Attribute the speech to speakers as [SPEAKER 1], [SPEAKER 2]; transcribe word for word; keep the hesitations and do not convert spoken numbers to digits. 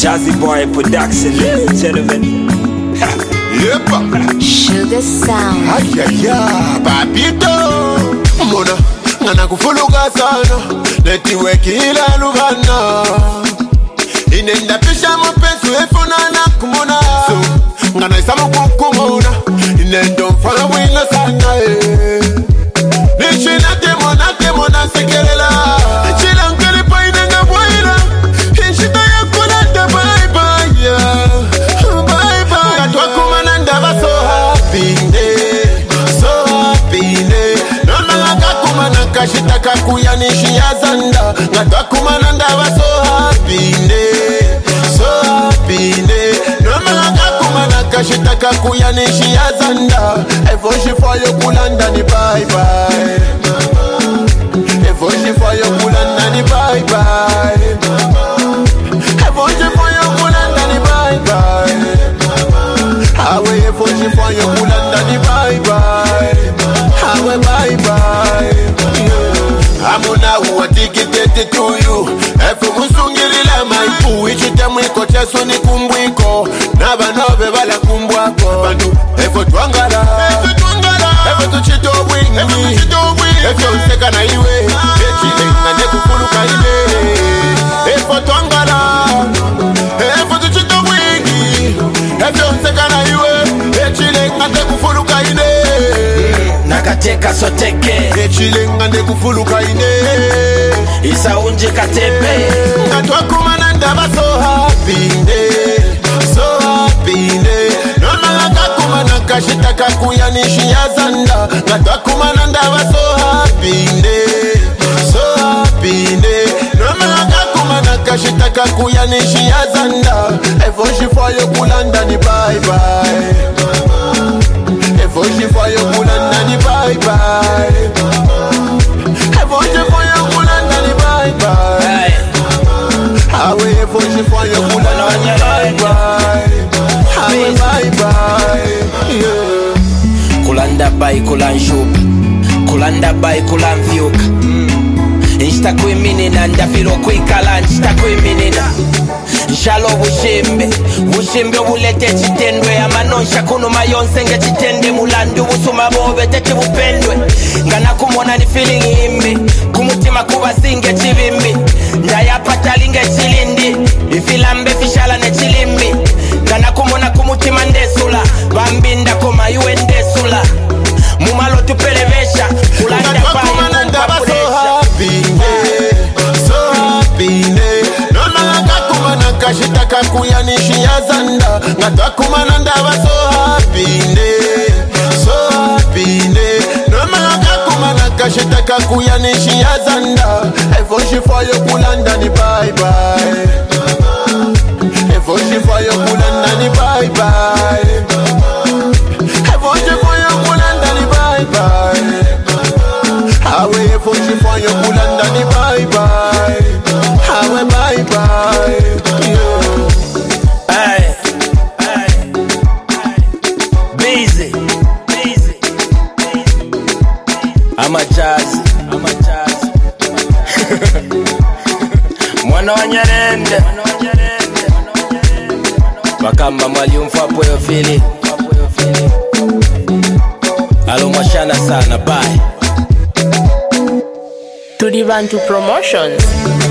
[SPEAKER 1] Jazzy Boy Production, ladies and gentlemen.
[SPEAKER 2] Yep.
[SPEAKER 3] Sugar Sound.
[SPEAKER 2] Ay ay ay, papito. Mona, ngana kufuluka sana. Netiwe kila lugana. Inenda pisha mapenzi efuna na kumona. So, ngana isama kukumona. Inendo mfana wina sana eh. Nishina temona temona sekelela. Nishina ngeli pa inenga bwaila. Nishita ya kulanda bye bye yeah. Bye bye. Ngatwa kumana ndaba so happy day. So happy day. Nona ngaka kumana kashita kakuya nishi ya zanda. Ngatwa kumana ndaba so happy day. So happy day. Nona ngaka kumana kashita kakuya nishi ya zanda. Efo shifo yo kulanda ni bye bye. Efo shifo yo kulanda ni bye bye. Efo shifo yo kulanda ni bye bye. Awe efo shifo yo kulanda ni bye bye. Awe bye bye. Amuna uwa tikitete to you. Efo musungirila maipu. Ichite mwiko chesu ni kumbwiko. Naba nobe bala kumbwako. Bandu efo tuangala. Efo tuangala. Efo tuchito wingi. Efo tuchito wingi. Efo unseka na iwe. Echile ngane kufuluka ile. Efo tuangala. Efo tuchito wingi. Efo unseka na iwe. Echile ngane kufuluka ile.
[SPEAKER 4] Nakateka soteke
[SPEAKER 2] Echile ngane kufuluka ile.
[SPEAKER 4] Isa unje katepe
[SPEAKER 2] Ngatwa kumana ndaba so happy day. So happy day. Nona ngaka kumana kashita kakuya nishi ya zanda. Ngatwa kumana ndaba so happy day. So happy day. Nona ngaka kumana kashita kakuya nishi ya zanda. Efo shifo yo kulanda ni bye bye. Efo shifo yo kulanda ni bye bye. Efo shifo yo kulanda ni bye bye. Awe efo shifo yo kulanda ni bye bye. Awe bye bye. Yeah.
[SPEAKER 4] Kulanda bay kulanshuka Kulanda bay kulanvyuka Nshita kwiminina ndafiro kwikala nshita kwiminina Nshalo bushimbe Bushimbe bulete chitendwe Amanonsha kunuma yonse nge chitende Mulandu busuma bobe tete bupendwe Ngana kumona ni feeling imbi Kumutima kubasinge chivimbi Ndayapata linge chilindi Ifilambe fishala ne chilimbi Ngana kumona kumutima ndesula Bambinda koma yue ndesula Mumalo tupelevesha Kulanda bayi kumpa puresha
[SPEAKER 2] So happy day. Nona ngaka kumana kashita kakuya nishi ya zanda. Ngatwa kumana ndaba so happy day. So happy day. Nona ngaka kumana kashita kakuya nishi ya zanda. Efo shifo yo kulanda ni bye bye. Efo shifo yo kulanda ni bye bye. Efo shifo yo kulanda ni bye bye. Awe efo shifo yo kulanda ni bye bye. Awe bye bye. Yeah.
[SPEAKER 4] Hey, hey, busy, busy. I'm a jazz, I'm a jazz. Mwana wa Nyarende, Wakamba mwali umfapo yo fili. Alo mwashana sana, bye.
[SPEAKER 5] To the Bantu Promotions.